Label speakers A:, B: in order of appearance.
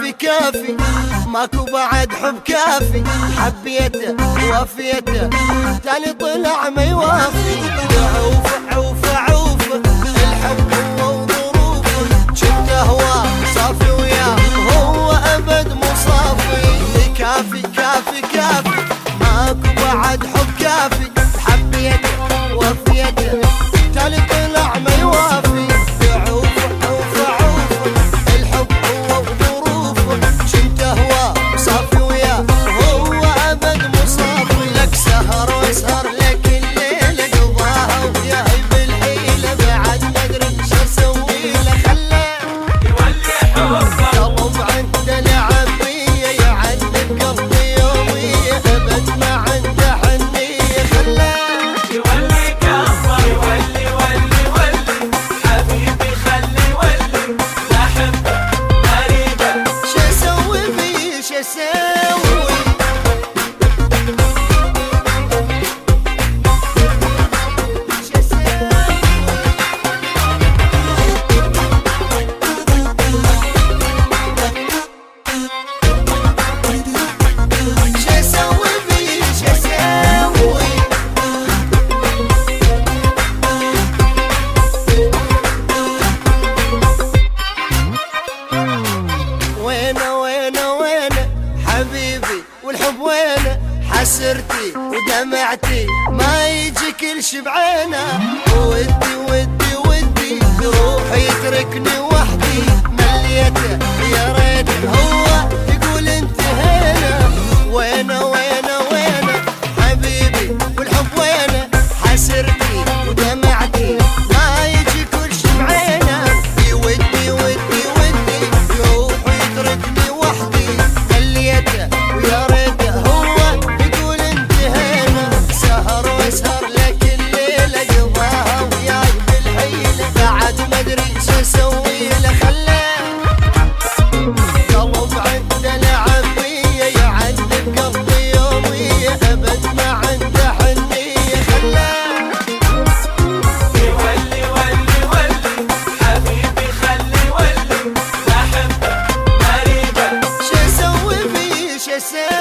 A: كافي كافي ماكو بعد حب كافي، حبيته ووفيته تالي طلع ما يوافي. عوف عوف عوف الحب هو وظروفه، شفت هواه صافي وياه هو ابد مو صافي. كافي كافي كافي ماكو بعد حب كافي، حبيته ووفيته تالي طلع ما يوافي. عوف عوف عوف الحب هو وظروفه، شفت هواه صافي وياه هو ابد مو صافي. لك سهر واسهر لك الليل قضاها وياي بالحيله، بعد ما ادري شو اسوي له خلاه يولي حبه. قلب عنده لعب بيه يعذب قلبي يوميه، ابد ما عنده حنيه خلاه
B: يولي كفر. يولي ولي ولي حبيبي خلي ولي، لا حبه غريبه.
A: شو اسوي بيه شو اسوي. والحب وينه حسرتي ودمعتي ما يجي كل شي بعينه. ودي ودي ودي روحي يتركني وحدي، مليته يا ريت هو يقول انتهينا. وينه وينه وينه حبيبي والحب وينه حسرتي ودمعتي ما يجي كل شي بعينه. ودي ودي ودي روحي يتركني وحدي، مليته ويا ريته هو يقول انتهينا. سهر واسهر لك الليله قضاها وياي بالحيله، بعد ما ادري شو اسوي له خلاه قلب عنده لعب بيه يعذب قلبي يوميه، ابد ما عنده حنيه خلاه
B: يولي ولي ولي حبيبي خلي ولي، لا حبه غريبه.
A: شو اسوي بيه شو اسوي.